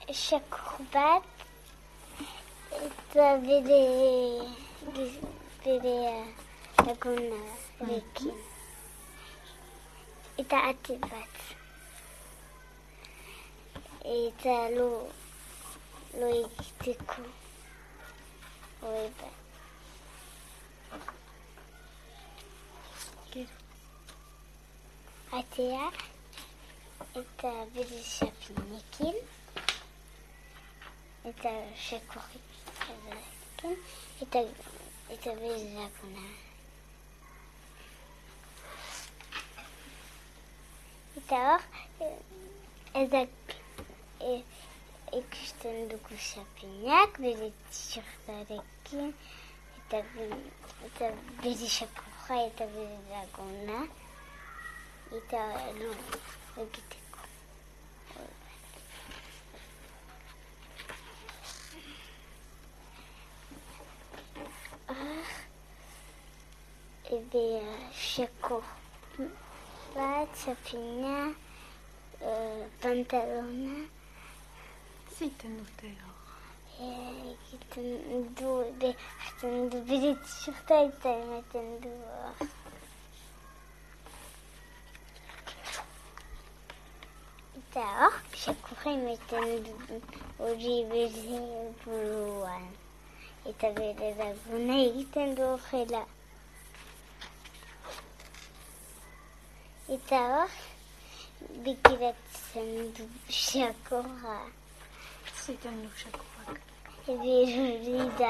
shakur bat, eta bere lagunarekin. Eta ate bat. Eta lo egiteko. Hoi bat. Atea eta bere xapinekin. Eta shakurrekin. Eta bere laguna. Eta hor, ikusten dugu xapinak, bere t-shirtarekin, eta bere shakurra eta bere laguna, eta lo egiteko. Ebe shakur bat, xapina, pantalona. Zeiten dute hor? Egiten du, hartzen du bere t-shirta eta ematen du hor. Eta hor, shakurra ematen du hori bere buruan. Eta bere laguna egiten du horrela. Eta hor, begiratzen du shakurra. Zeiten du shakurrak? Ebe juri da.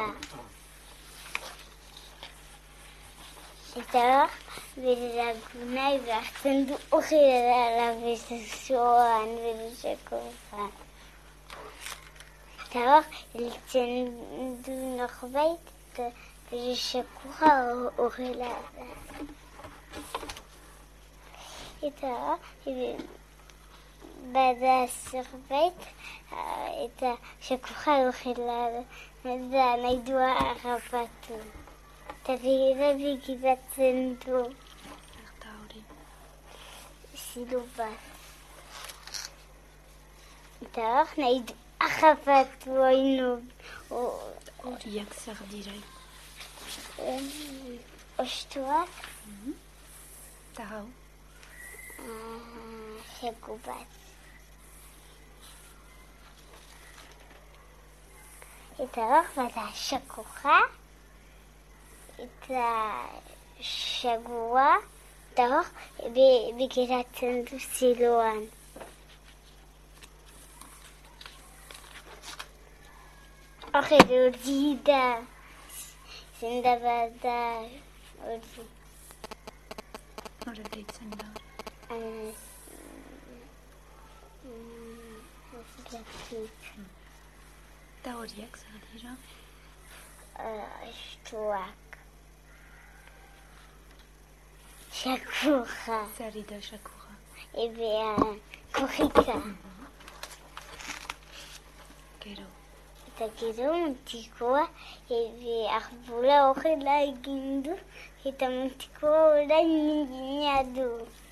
Eta hor, bere laguna hartzen du horrela labezazioan bere shakurra. Eta hor, heltzen du norbait, eta bere shakurra horrela da. Eta bada zerbait, eta shakurra horrela da nahi dua harrapatu. Eta begiratzen du. Zerta hori? Zilo bat. Eta hor nahi du harrapatu oinu. Horiak zer direi? Ostuak. Eta hau? Shakur bat. Eta hor bada shakurra, eta shagua, eta hor begiratzen du ziloan. Hor edo hori da, zenda bada hori. Hora deitzen da. Eta horiak zer dira? Ostuak. Shakurra. Zer da shakurra? Ebe korrika. Gero? Eta gero mutikoa, ebe arbula horrela egin du, eta mutikoa orain egina du.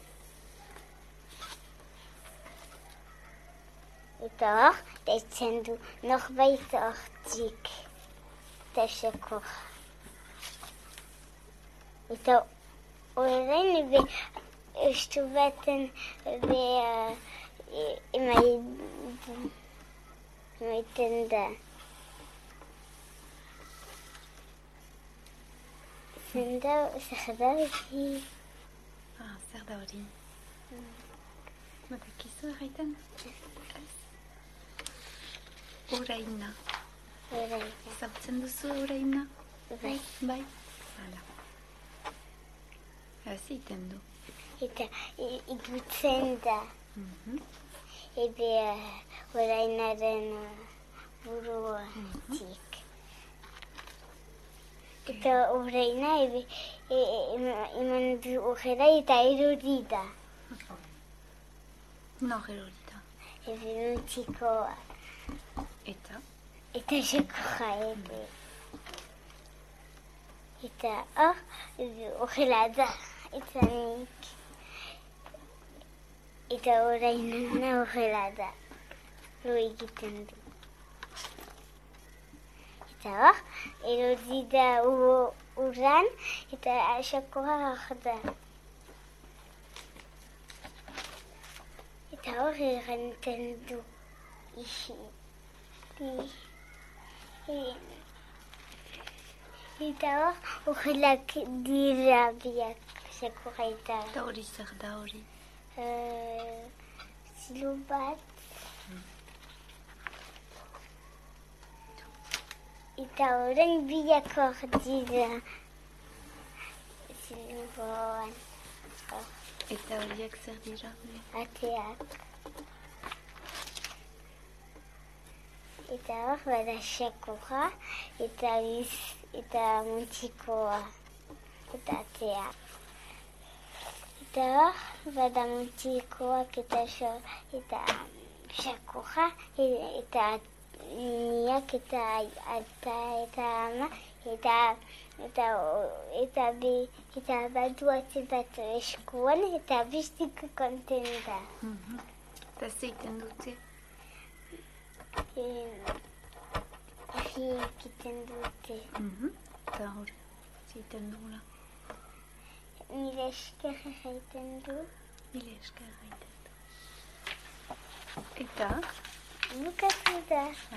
Eta hor, deitzen du norbait hortik, eta shakurra. Eta orain ebe estu baten emaiten da. Zenda, zer da hori? Zer da hori? Badakizu erraiten? Oraina. Zautzen duzu oraina? Bai. Bai? Hala. Zeiten du. Eta igutzen da. Ebe orainaren buruatik. Eta oraina eman du horrela eta erori da. Nor erori da? Ebe mutikoa. Eta? Eta shakurra ebe. Eta hor, horrela da. Eta nik. Eta orainena horrela da. lo egiten du. Eta hor, erodi da uran, eta sakoa hor da. Eta hor errenten du. Eta hor, horrelak dira biak sakoa eta. Eta hori zer da hori? Zilo bat. Eta horren biak hor dira. Ziloan. Eta horiek zer dira? Ateak. Eta hor bada sakoa, eta muntikoa, eta ateak. Eta hor bada muntikoak eta sakoa, eta niak eta ata eta ama, eta badu ate bat eskuan, eta bestiko konten da. Eta zeiten dute? Egiten dute. Eta hori, zeiten dugula. Mila esker egiten du. Mila esker egiten du. Eta? Bukatu da.